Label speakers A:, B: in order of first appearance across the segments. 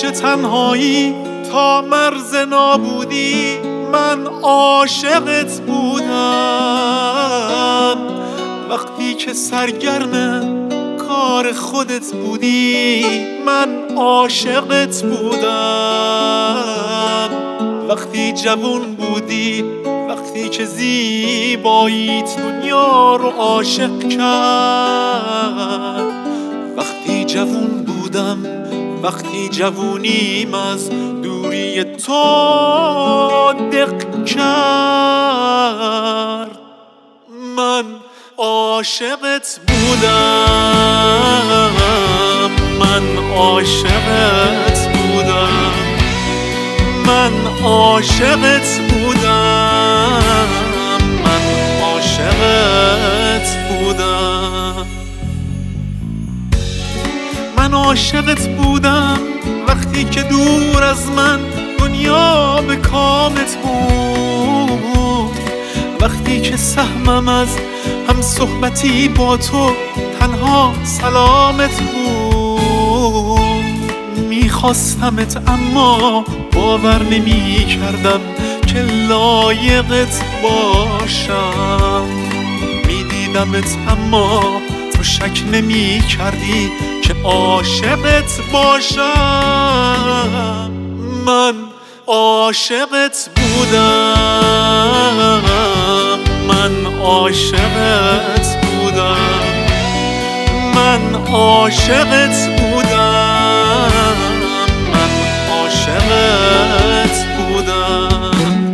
A: تنهایی تا مرز نابودی من عاشقت بودم. وقتی که سرگرم کار خودت بودی من عاشقت بودم. وقتی جوون بودی، وقتی که زیباییت دنیا رو عاشق کرد. وقتی جوون بودم، وقتی جوونیم از دوری تو دق کرد. من عاشقت بودم، من عاشقت بودم، من عاشقت بودم، من عاشقت بودم. من عاشقت بودم وقتی که دور از من دنیا به کامت بود. وقتی که سهمم از هم صحبتی با تو تنها سلامت بود. میخواستمت اما باور نمی کردم که لایقت باشم. میدیدمت اما تو شک نمی کردی که عاشقت باشم. من عاشقت بودم، من عاشقت بودم، من عاشقت بودم، من عاشقت بودم.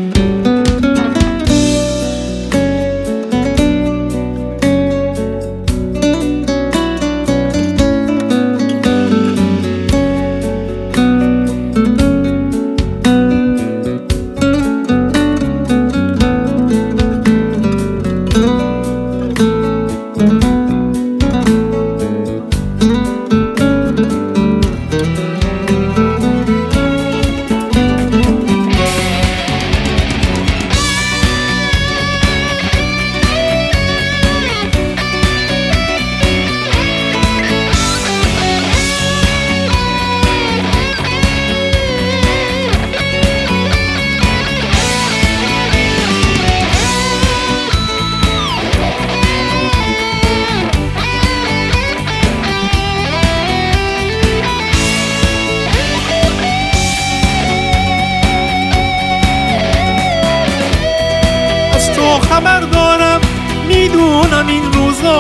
A: خبر دارم، میدونم این روزا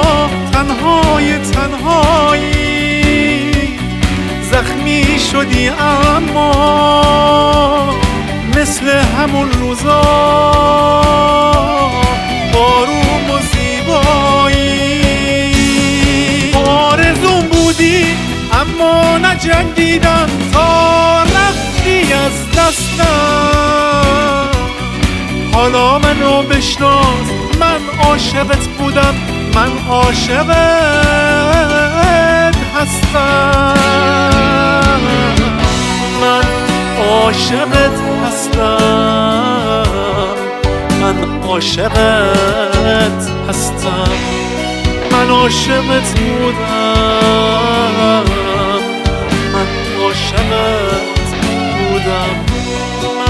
A: تنهایی زخمی شدی اما مثل همون روزا آروم و زیبایی. آرزوم بودی اما نجنگیدم تا رفتی از دستم. حالا منو بشناس، من عاشقت بودم، من عاشقت هستم. من عاشقت هستم، من عاشقت هستم، من عاشقت بودم، من عاشقت بودم.